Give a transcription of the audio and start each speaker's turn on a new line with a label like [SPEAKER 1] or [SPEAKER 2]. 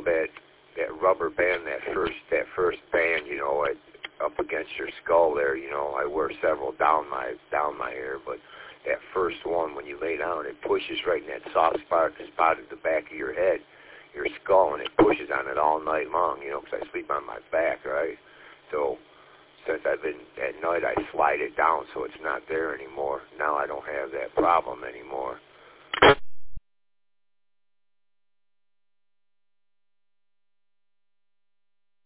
[SPEAKER 1] that rubber band, that first band, you know, up against your skull there, you know. I wear several down my ear, but that first one, when you lay down, it pushes right in that soft spot at the back of your head, your skull, and it pushes on it all night long, you know, because I sleep on my back, right? So since I've been at night, I slide it down so it's not there anymore. Now I don't have that problem anymore.